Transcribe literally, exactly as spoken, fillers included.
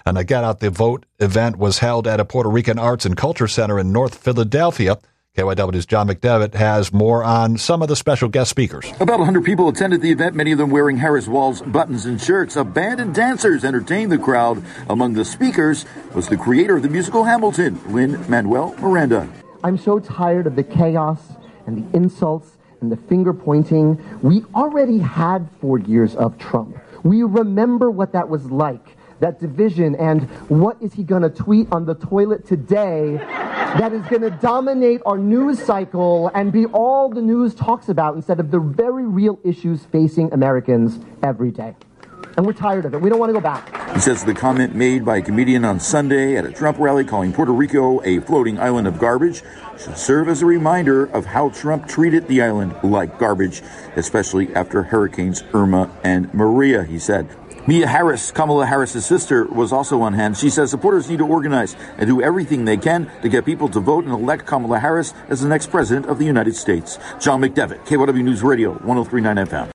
And a Get Out the Vote event was held at a Puerto Rican Arts and Culture Center in North Philadelphia. K Y W's John McDevitt has more on some of the special guest speakers. About one hundred people attended the event, many of them wearing Harris Walls buttons and shirts. A band and dancers entertained the crowd. Among the speakers was the creator of the musical Hamilton, Lin-Manuel Miranda. I'm so tired of the chaos and the insults and the finger pointing. We already had four years of Trump. We remember what that was like, that division, and what is he going to tweet on the toilet today that is going to dominate our news cycle and be all the news talks about instead of the very real issues facing Americans every day. And we're tired of it. We don't want to go back. He says the comment made by a comedian on Sunday at a Trump rally calling Puerto Rico a floating island of garbage should serve as a reminder of how Trump treated the island like garbage, especially after Hurricanes Irma and Maria, he said. Mia Harris, Kamala Harris' sister, was also on hand. She says supporters need to organize and do everything they can to get people to vote and elect Kamala Harris as the next president of the United States. John McDevitt, K Y W News Radio, one oh three point nine F M.